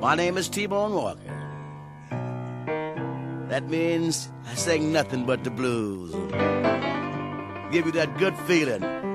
My name is T-Bone Walker. That means I sing nothing but the blues. Give you that good feeling